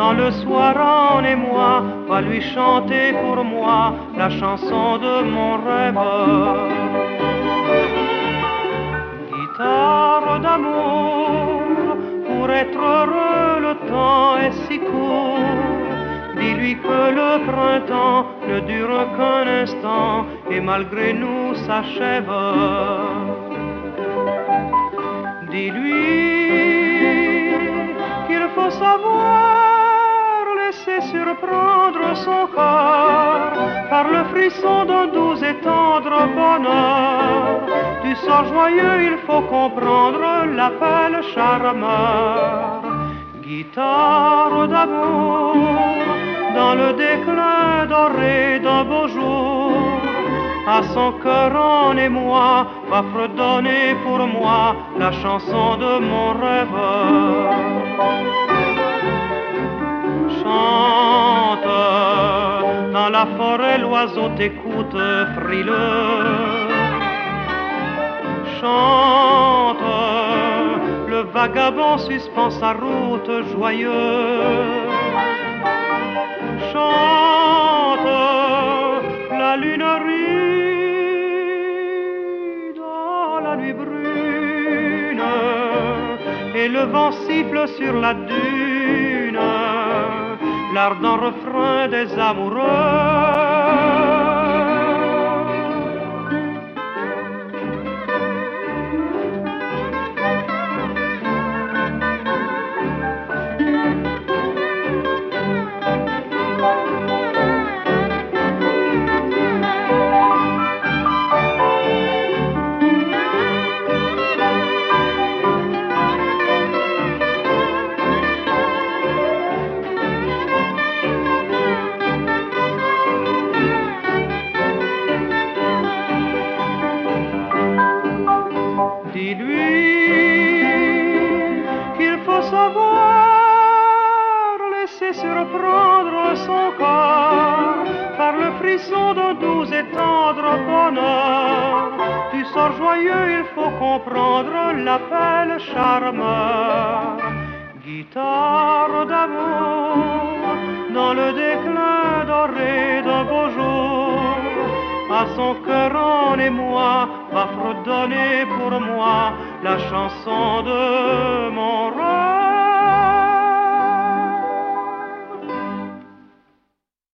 Dans le soir en émoi, va lui chanter pour moi la chanson de mon rêve. Guitare d'amour, pour être heureux le temps est si court. Dis-lui que le printemps ne dure qu'un instant et malgré nous s'achève. Dis-lui qu'il faut savoir laisser surprendre son corps par le frisson d'un doux et tendre bonheur. Du sort joyeux il faut comprendre l'appel charmeur. Guitare d'amour, dans le déclin doré d'un beau jour, à son cœur en émoi, va fredonner pour moi la chanson de mon rêve. Chante, dans la forêt l'oiseau t'écoute frileux. Chante, le vagabond suspend sa route joyeux. Chante, la lune rit dans la nuit brune et le vent siffle sur la dune l'ardent refrain des amoureux. Dis-lui qu'il faut savoir laisser surprendre son corps par le frisson d'un doux et tendre bonheur. Du sort joyeux il faut comprendre l'appel charmeur. Guitare d'amour, dans le déclin doré d'un beau jour, à son cœur en émoi, va fredonner pour moi la chanson de mon rêve.